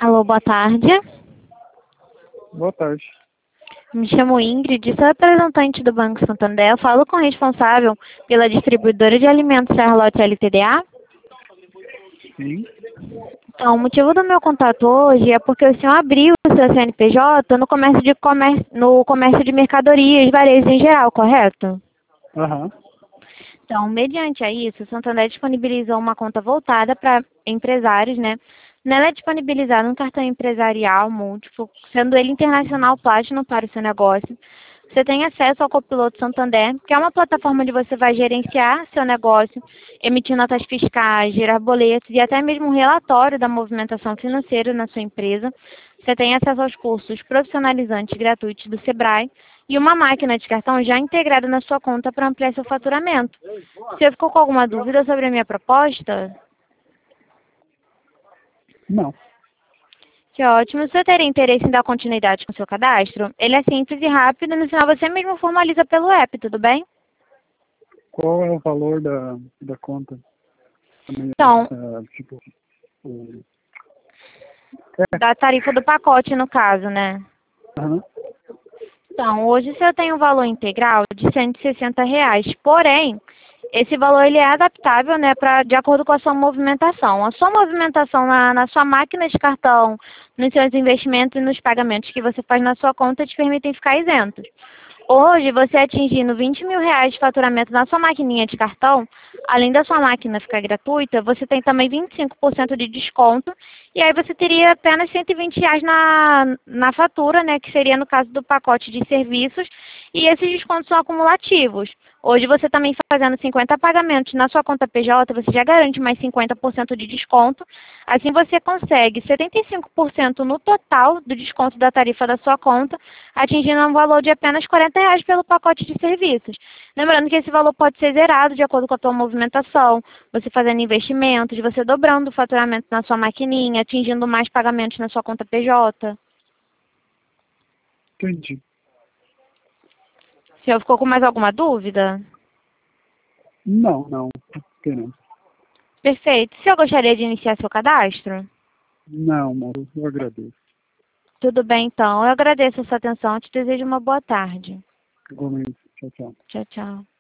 Alô, boa tarde. Boa tarde. Me chamo Ingrid, sou representante do Banco Santander. Eu falo com o responsável pela distribuidora de alimentos Charlotte LTDA. Sim. Então, o motivo do meu contato hoje é porque o senhor abriu o seu CNPJ no comércio de mercadorias, varejo em geral, correto? Aham. Então, mediante a isso, o Santander disponibilizou uma conta voltada para empresários, né? Nela é disponibilizado um cartão empresarial múltiplo, sendo ele internacional Platinum para o seu negócio. Você tem acesso ao Copiloto Santander, que é uma plataforma onde você vai gerenciar seu negócio, emitir notas fiscais, gerar boletos e até mesmo um relatório da movimentação financeira na sua empresa. Você tem acesso aos cursos profissionalizantes gratuitos do Sebrae e uma máquina de cartão já integrada na sua conta para ampliar seu faturamento. Você ficou com alguma dúvida sobre a minha proposta? Não. Que ótimo. Você teria interesse em dar continuidade com o seu cadastro? Ele é simples e rápido e no final você mesmo formaliza pelo app, tudo bem? Qual é o valor da conta? Também, Então, tipo, o... da tarifa do pacote, no caso, né? Aham. Então, hoje você tem um valor integral de R$ 160. Porém, esse valor ele é adaptável, né, de acordo com a sua movimentação. A sua movimentação na sua máquina de cartão, nos seus investimentos e nos pagamentos que você faz na sua conta te permitem ficar isentos. Hoje, você atingindo R$ 20.000 de faturamento na sua maquininha de cartão, além da sua máquina ficar gratuita, você tem também 25% de desconto, e aí você teria apenas R$ 120 na fatura, né, que seria no caso do pacote de serviços, e esses descontos são acumulativos. Hoje, você também fazendo 50 pagamentos na sua conta PJ, você já garante mais 50% de desconto. Assim, você consegue 75% no total do desconto da tarifa da sua conta, atingindo um valor de apenas R$ 40 pelo pacote de serviços. Lembrando que esse valor pode ser zerado de acordo com a tua movimentação, você fazendo investimentos, você dobrando o faturamento na sua maquininha, atingindo mais pagamentos na sua conta PJ. Entendi. O senhor ficou com mais alguma dúvida? Não. Querendo. Perfeito. O senhor gostaria de iniciar seu cadastro? Não, Mauro, eu agradeço. Tudo bem, então. Eu agradeço a sua atenção e te desejo uma boa tarde. Igualmente. Tchau, tchau. Tchau, tchau.